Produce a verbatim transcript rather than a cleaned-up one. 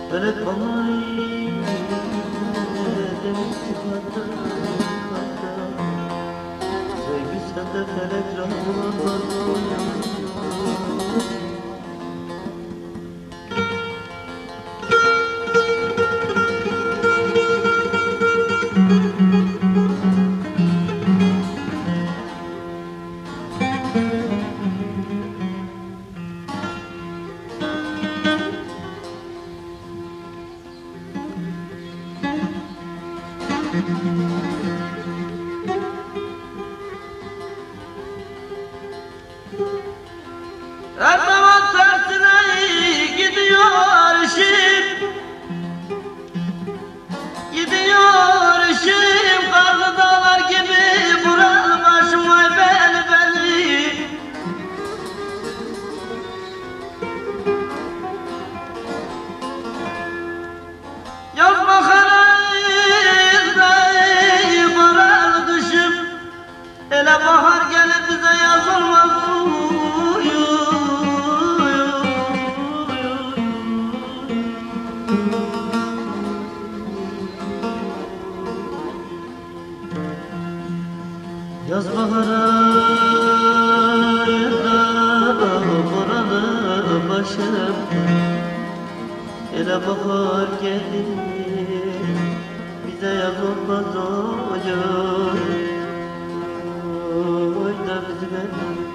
Felek bana demiş kata kata. Sevgi sende felek rahman var. Her zaman tersine gidiyor işim, gidiyor işim. Karlı dağlar gibi buralmış vay beni beni. Yaz baharız da karar düşüm. Ele bahar gelir bize yaz olmaz. Yaz bahara da buralı başım. Ele bahar gelir bize yaz olmaz oy oy. Oy da bizi ben